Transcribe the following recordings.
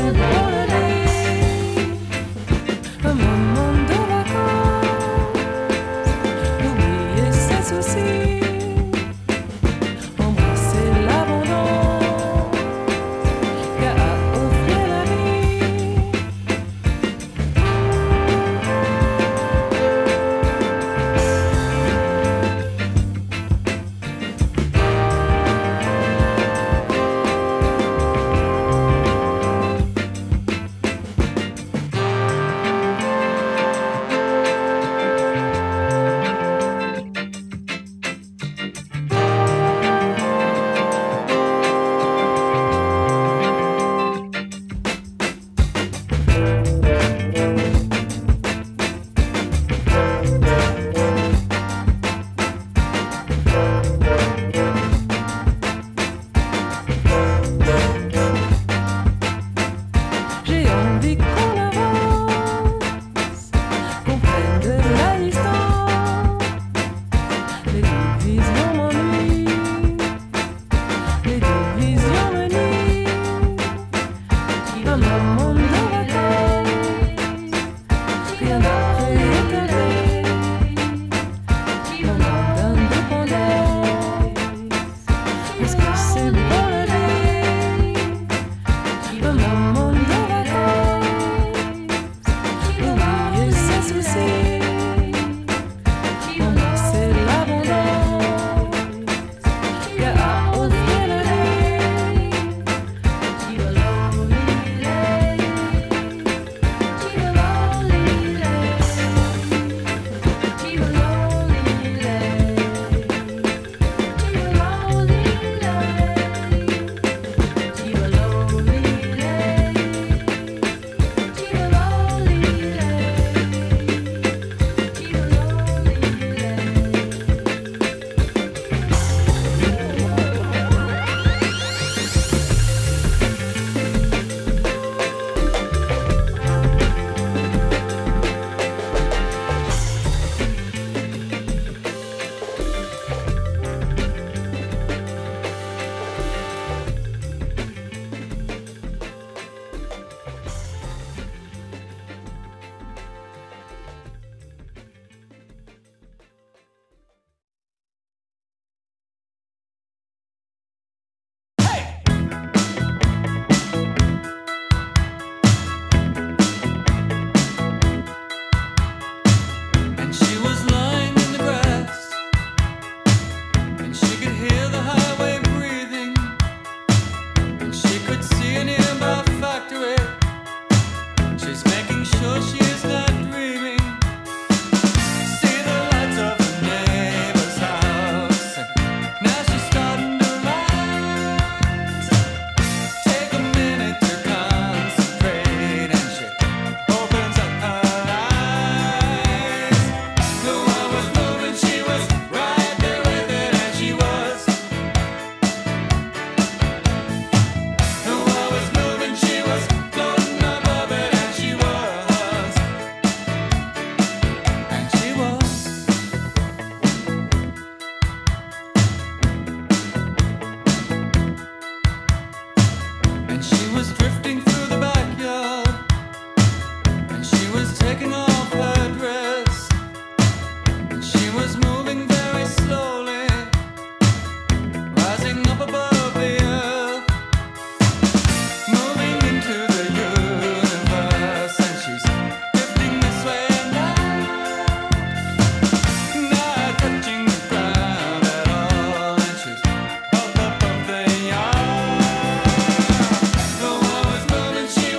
She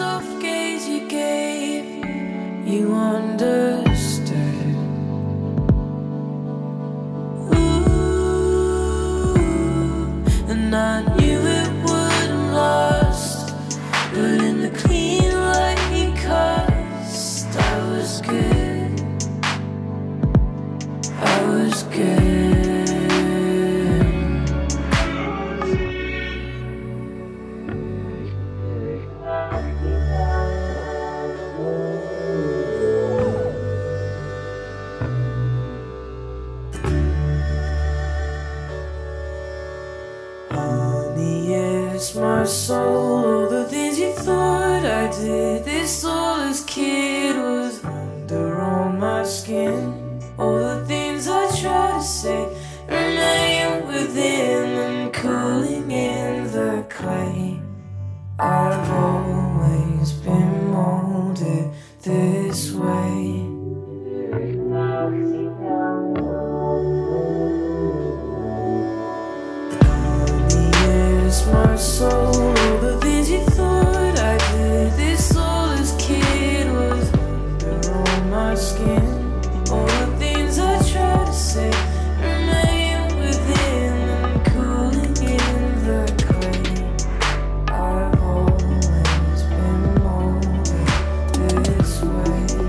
soft gaze you gave, you understood. Ooh, and I knew it wouldn't last, but in the clean light you cast, I was good. I was good. My soul, all the things you thought I did, this all as kid was under on my skin. All the things I tried to say remain within and cooling in the clay. I've always been molded this way. My soul, all the things you thought I did, this all as kid was under on my skin. All the things I tried to say remain within and cooling in the clay. I've always been molded this way.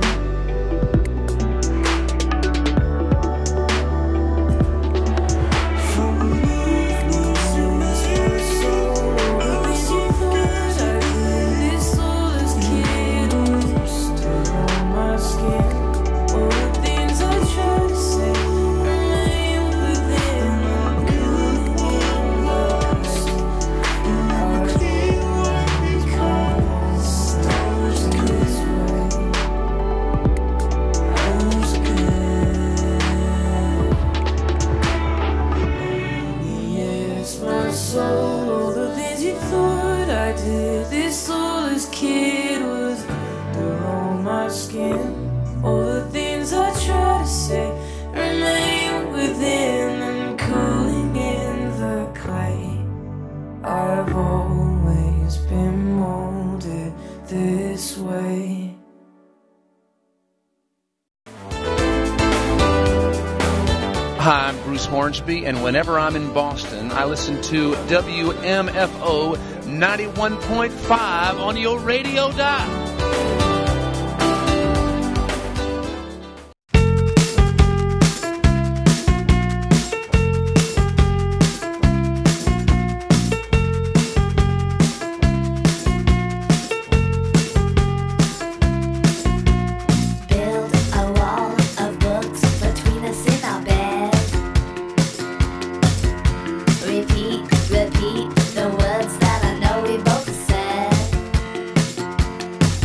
I've always been molded this way. Hi, I'm Bruce Hornsby, and whenever I'm in Boston, I listen to WMFO 91.5 on your radio dial. Repeat the words that I know we both said.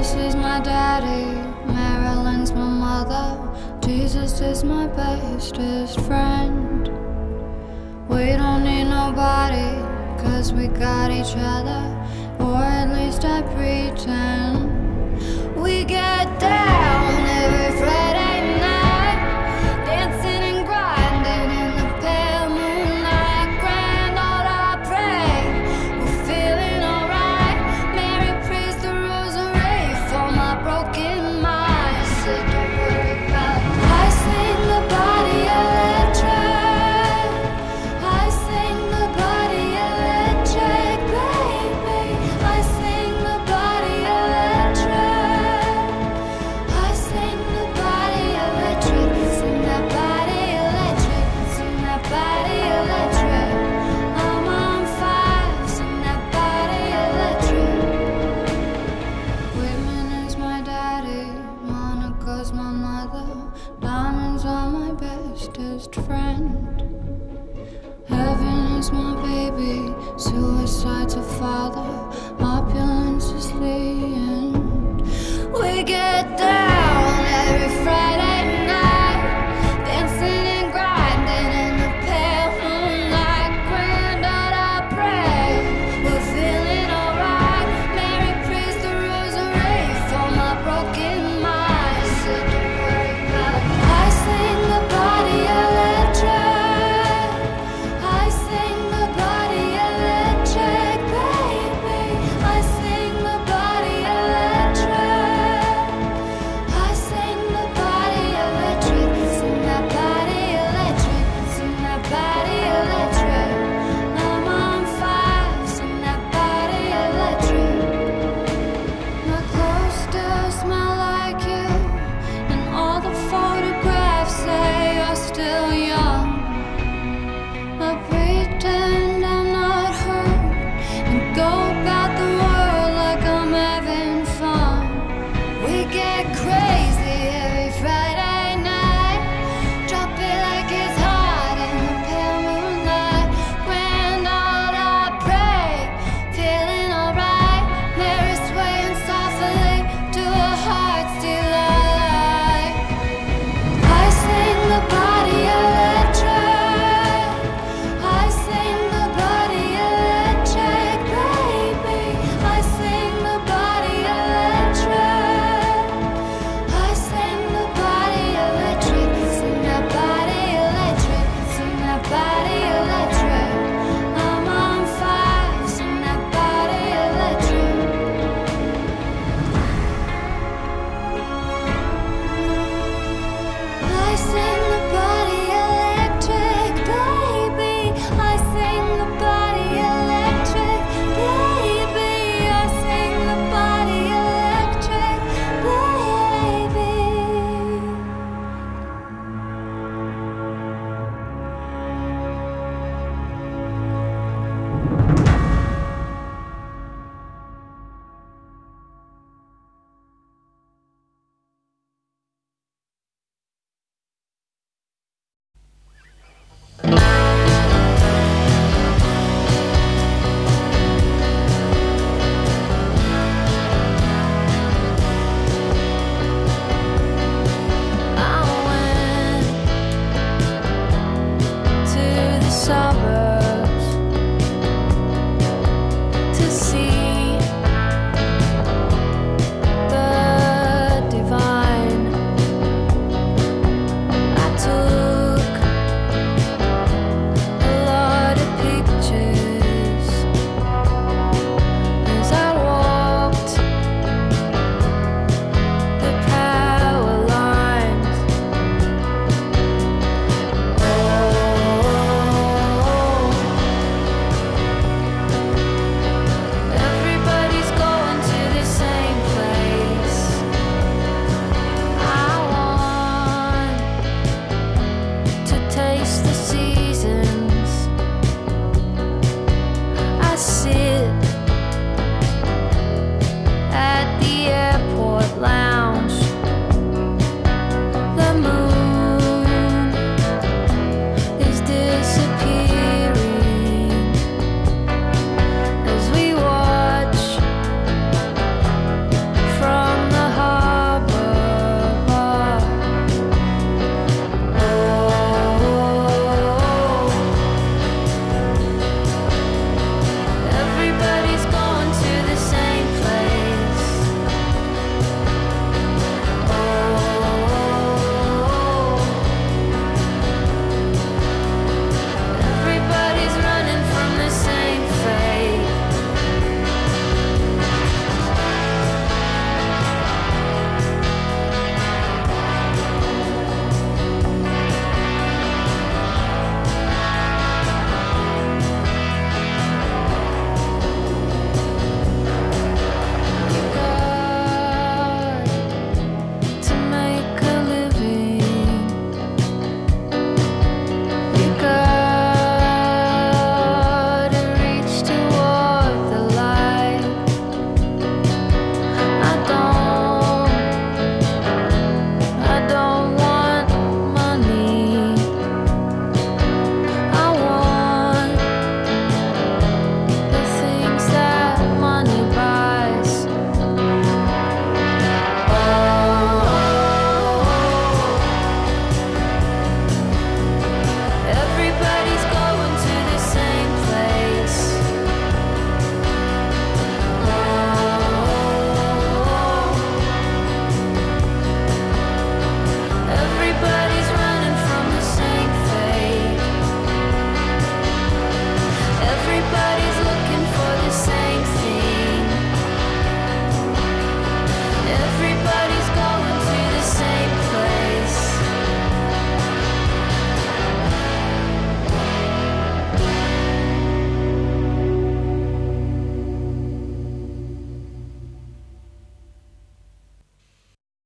is my daddy, Marilyn's my mother, Jesus is my bestest friend. We don't need nobody, 'cause we got each other, or at least I pretend. We get down every Friday night, dancing and grinding in the pale moonlight. Grand old I pray, we're feeling alright. Mary prays the rosary for my broken mind. So don't worry about it. I sing the body electric, I sing the body electric, baby. I sing the body electric, I sing the body electric. Sing that body electric, sing that body electric. I'm on fire, sing that body electric. Whitman is my daddy, Monica's my mother, diamonds are my bestest friend. Heaven is my baby, suicide's a father, opulence is the end. We get down every Friday night, dancing and grinding in the pale moonlight. Grand old I pray, we're feeling alright. Mary prays the rosary for my broken mind. So don't worry about it. I sing the body electric, I sing the body electric, baby. I sing the body electric,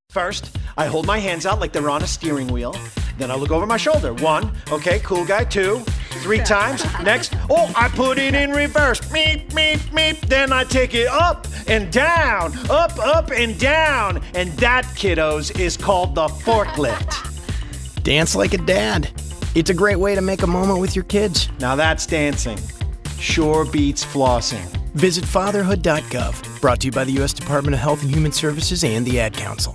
First, I hold my hands out like they're on a steering wheel. Then I look over my shoulder. 1, okay, cool guy. 2, 3 times. Next, oh, I put it in reverse. Meep, meep, meep. Then I take it up and down, up and down. And that, kiddos, is called the forklift. Dance like a dad. It's a great way to make a moment with your kids. Now that's dancing. Sure beats flossing. Visit fatherhood.gov. Brought to you by the U.S. Department of Health and Human Services and the Ad Council.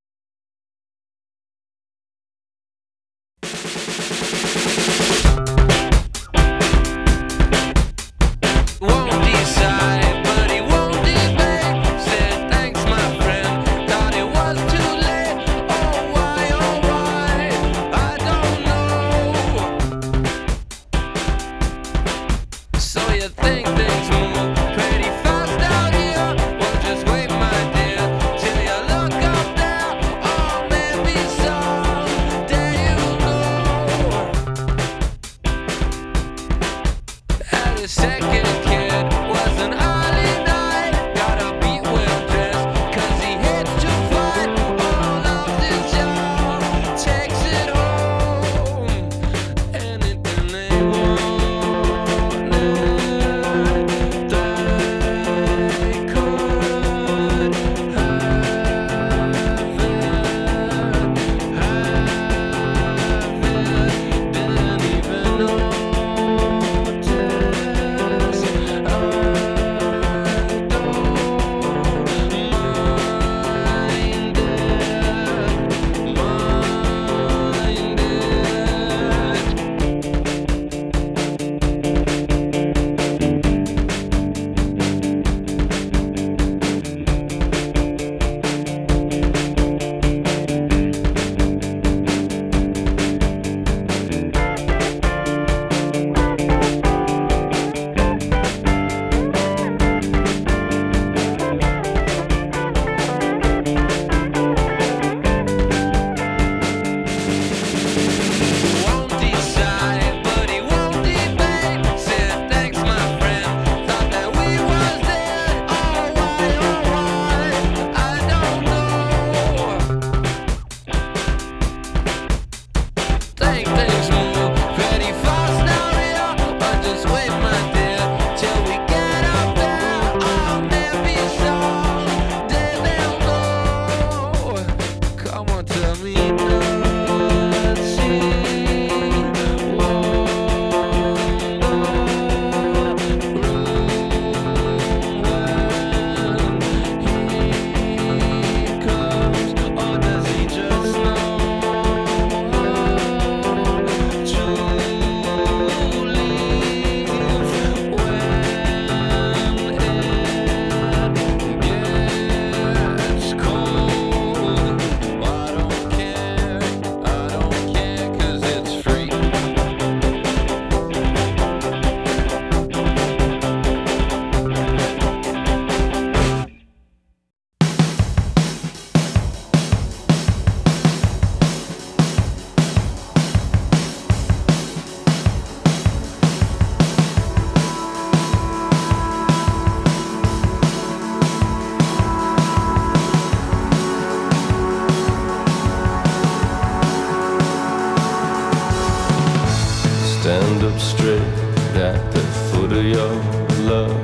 Stand up straight at the foot of your love.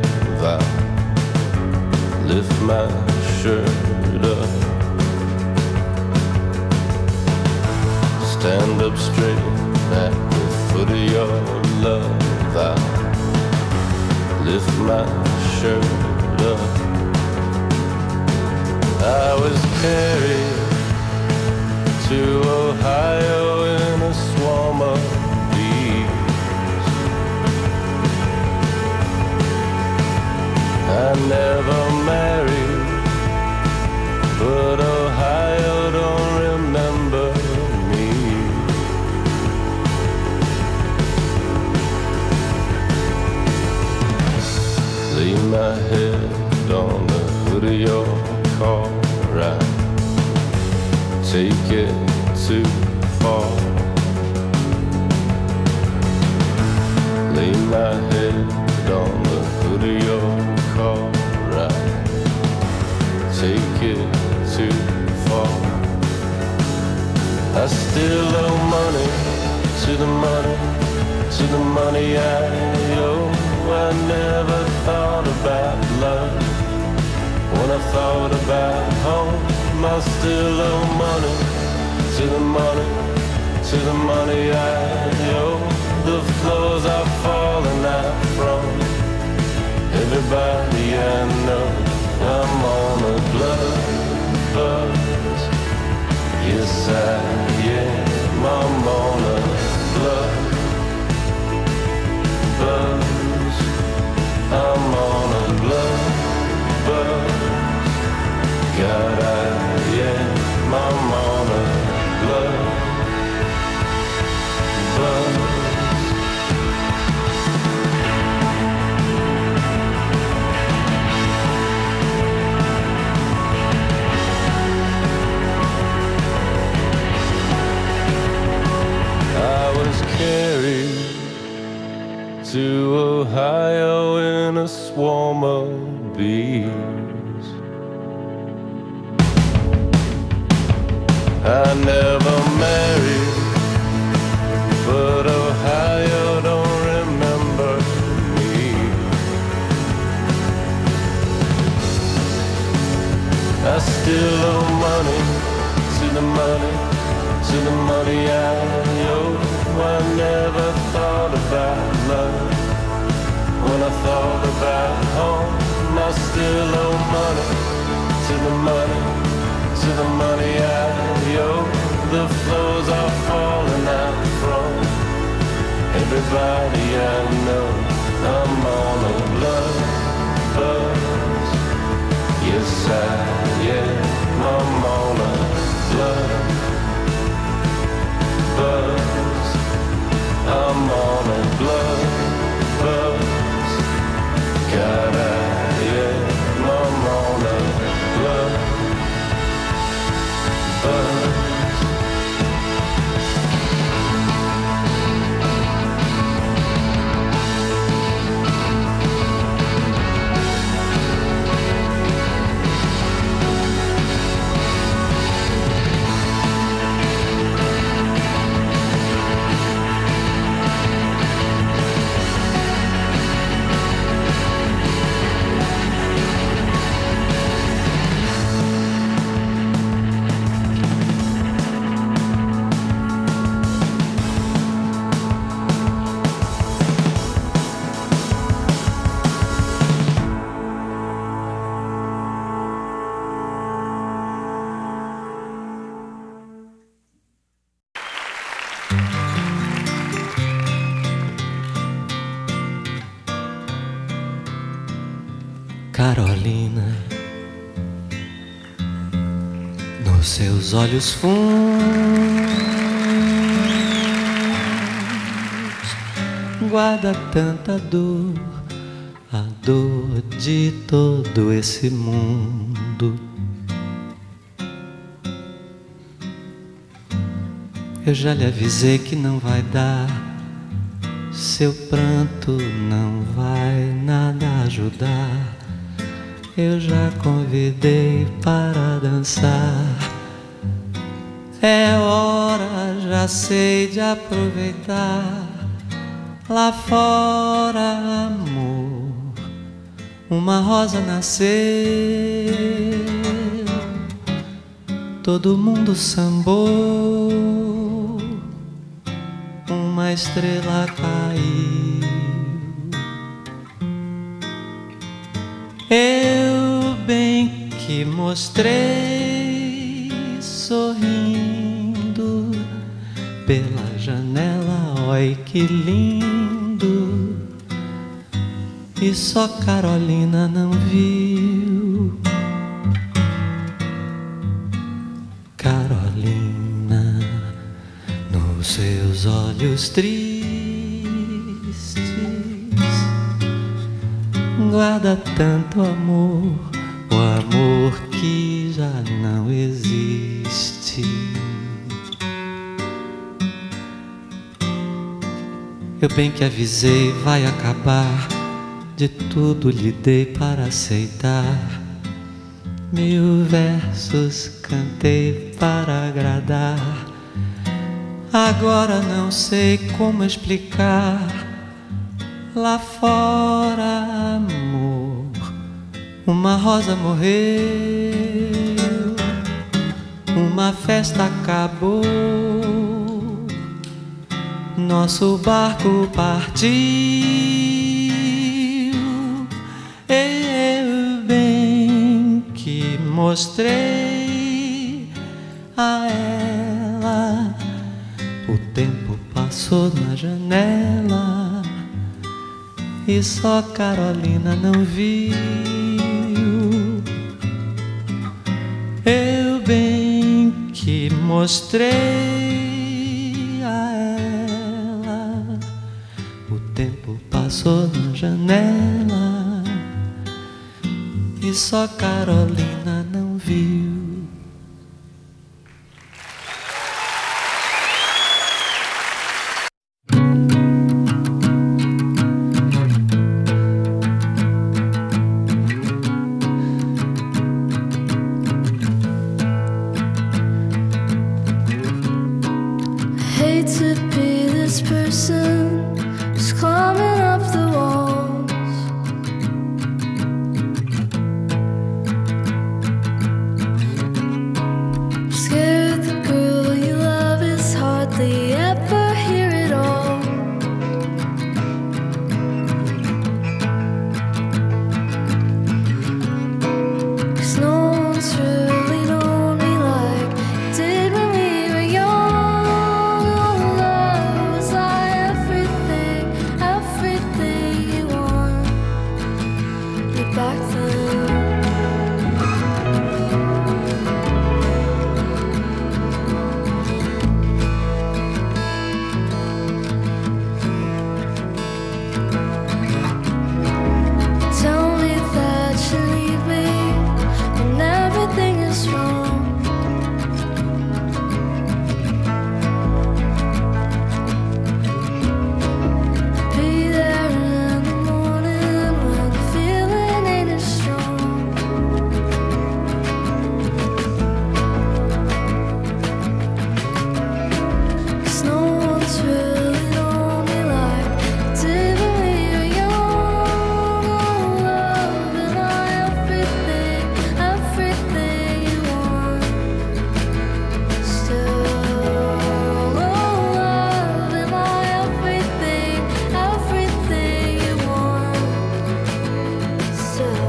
I lift my shirt up. Stand up straight at the foot of your love. I lift my shirt up. I was carried to Ohio in a swarm of bees. I never married, but Ohio don't remember me. Lay my head on the hood of your car, right? Take it too far. Lay my head on the hood of your car, right? Take it too fall. I still owe money to the money, to the money I owe. I never thought about love when I thought about home. I still owe money to the money, to the money I owe. The floors are falling out from everybody I know. I'm on a blood buzz. Yes, I am. I'm on a blood buzz. I'm on a blood buzz. God, I am. I'm on a blood buzz. Carried to Ohio in a swarm of bees. I never married, but Ohio don't remember me. I still owe money to the money, to the money I owe. I never thought about love when I thought about home. I still owe money to the money, to the money I owe. The floors are falling out from everybody I know. I'm on a blood buzz. Yes, I am. I'm on a blood buzz. I'm on a blood buzz. God, I am. I'm on a blood buzz. Carolina, nos seus olhos fundos guarda tanta dor, a dor de todo esse mundo. Eu já lhe avisei que não vai dar, seu pranto não vai nada ajudar. Eu já convidei para dançar. É hora, já sei, de aproveitar. Lá fora, amor, uma rosa nasceu. Todo mundo sambou, uma estrela caiu. Eu bem que mostrei, sorrindo pela janela, oi que lindo. E só Carolina não viu. Carolina, nos seus olhos tristes guarda tanto amor, o amor que já não existe. Eu bem que avisei, vai acabar, de tudo lhe dei para aceitar. 1000 versos cantei para agradar. Agora não sei como explicar. Lá fora, amor, uma rosa morreu, uma festa acabou, nosso barco partiu. Eu bem que mostrei a ela, o tempo passou na janela e só Carolina não viu. Eu bem que mostrei a ela, o tempo passou na janela e só Carolina não viu. To be this person who's climbing up the walls, scared the girl you love is hardly ever here at all. 'Cause no one's really known me like it did when we were young. Back then, tell me that you need me when everything is wrong. Be there in the morning when the feeling ain't as strong. 'Cause no one's really known me like it did when we were young. Love, am I everything, everything you want? Still, love, am I everything, everything you want? Still.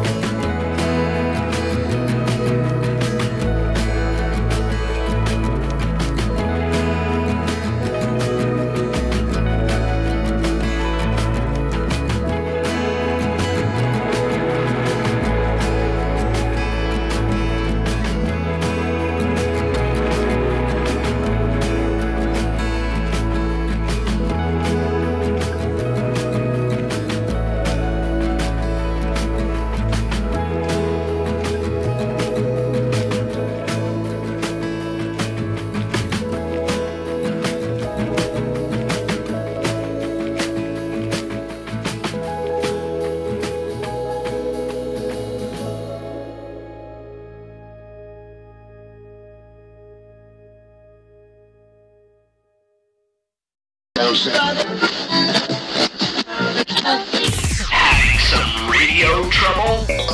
Having some radio trouble?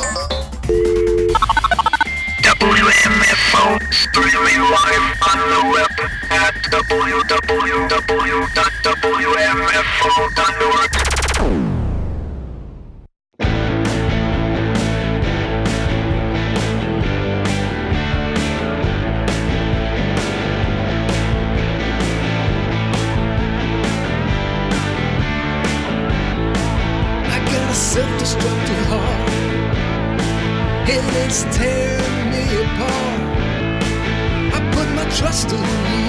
WMFO streaming live on the web at www.wmfo.org. Self-destructive heart, and it's tearing me apart. I put my trust in you,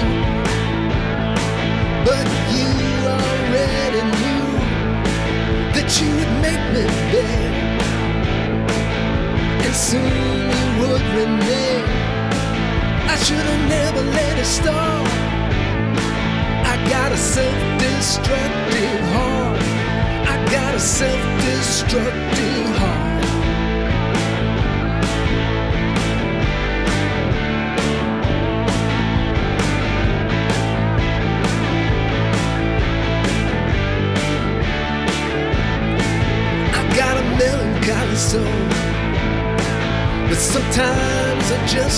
but you already knew that you would make me beg, and soon you would renege. I should have never let it start. I got a self-destructive heart. I got a self-destructive heart.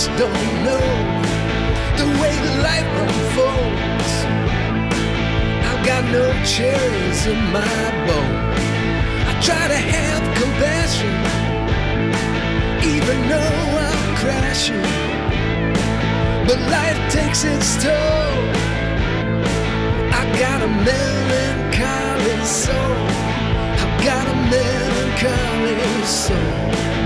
don't know the way life unfolds. I've got no cherries in my bowl. I try to have compassion, even though I'm crashing. But life takes its toll. I got a melancholy soul. I've got a melancholy soul.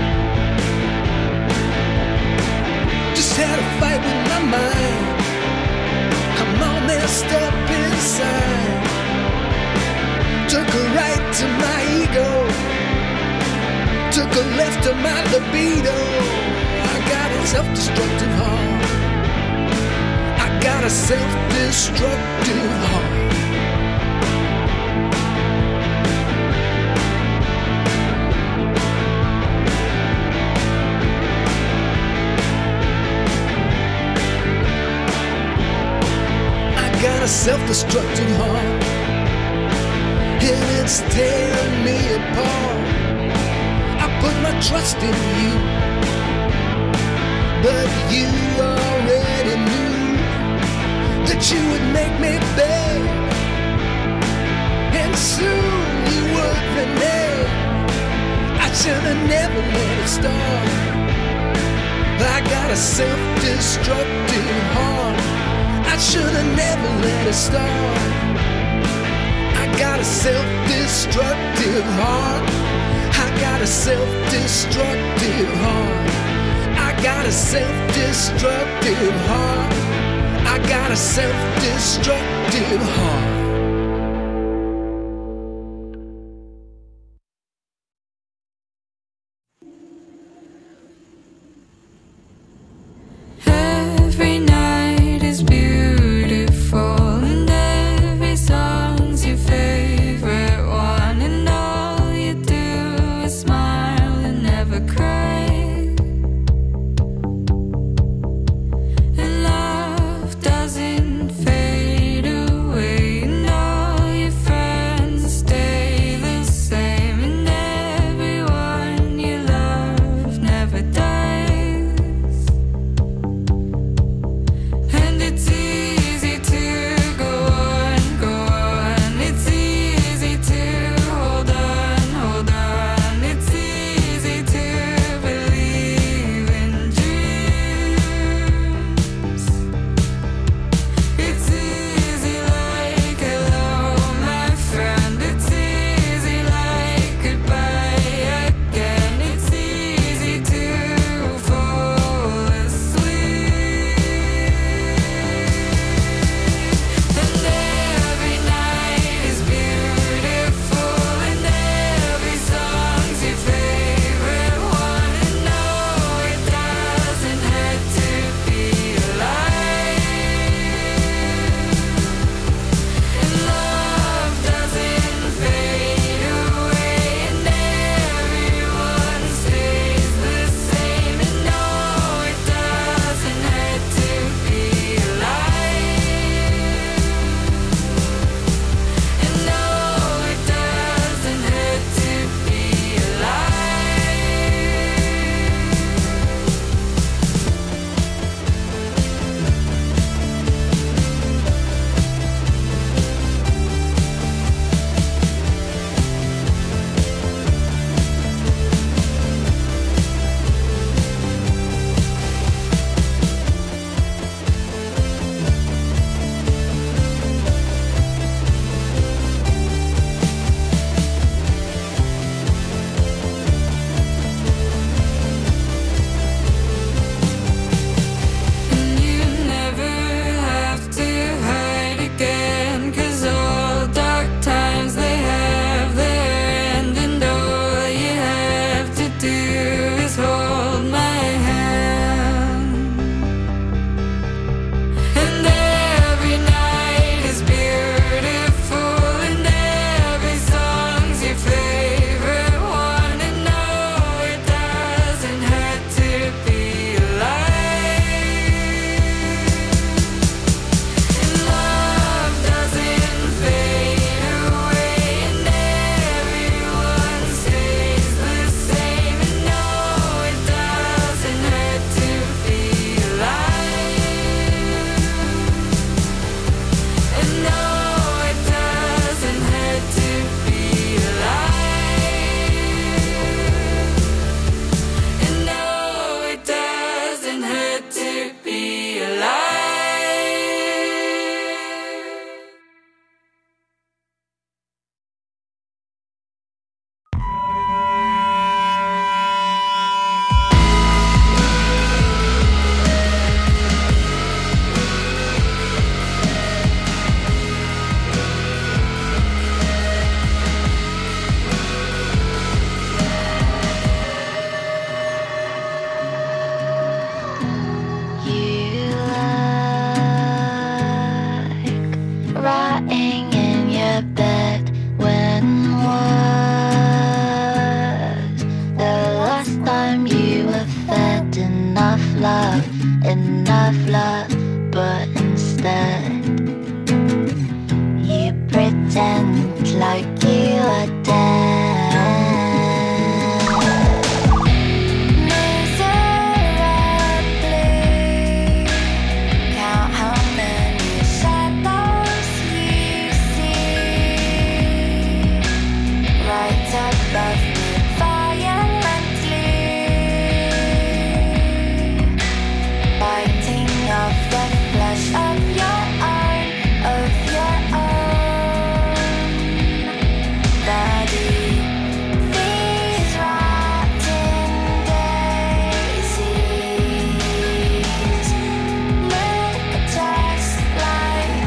Just had a fight with my mind. I'm all messed up inside. Took a right to my ego, took a left to my libido. I got a self-destructive heart. I got a self-destructive heart. A self-destructive heart, and it's tearing me apart. I put my trust in you, but you already knew that you would make me beg, and soon you would renege. I should have never let it start. I got a self-destructive heart. I should have never let it start. I got a self-destructive heart. I got a self-destructive heart. I got a self-destructive heart. I got a self-destructive heart. enough love, but instead you pretend like you are dead. Miserably count how many shadows you see right above me violently, biting off the flesh of your own, Daddy. These rotten daisies look just like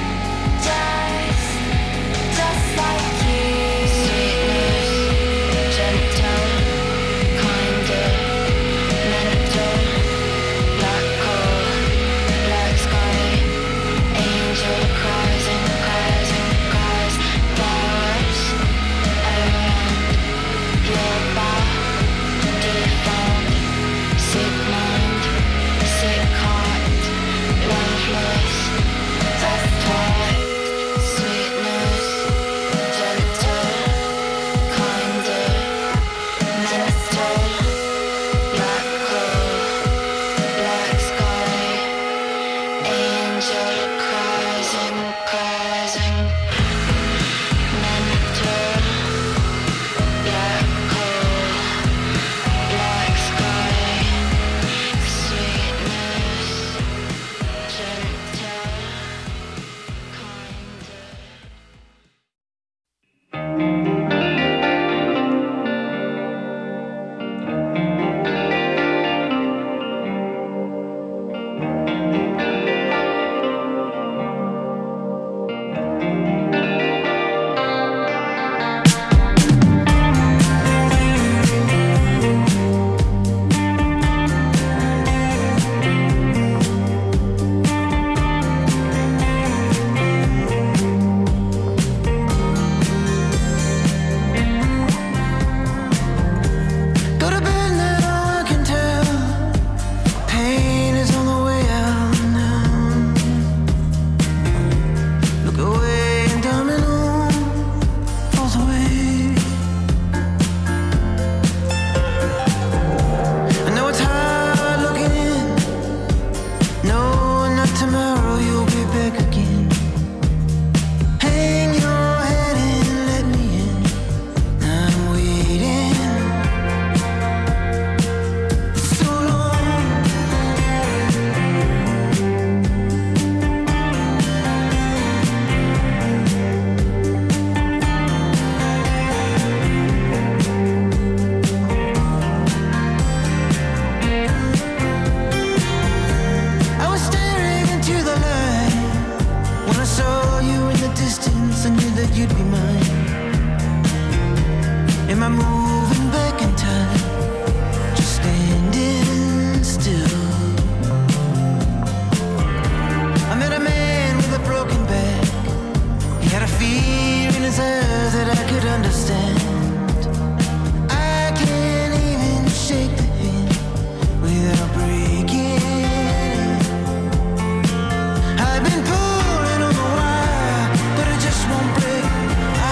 you. Sweetness, gentle, kinder, mental, black coal, black sky, angel cries and cries and cries, flowers around your body found, sick mind, sick heart, loveless, that's why. Sweetness, gentle, kinder, mental, black coal, black sky, angel cries and cries and mental, black coal, black sky, sweetness, gentle, go to bed now, I can tell. Pain is on the way out now. Look away and domino falls away. I know it's hard looking in, knowing that tomorrow you'll be back again. Hang your head and let me in. I'm waiting so long. I was staring into the light when I saw you in the distance. I knew that you'd be mine. Am I moving back in time? Just standing still. I met a man with a broken back. He had a fear in his eyes that I could understand. I can't even shake the hand without breaking it. I've been pulling on the wire, but it just won't break.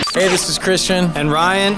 Hey, this is Christian and Ryan,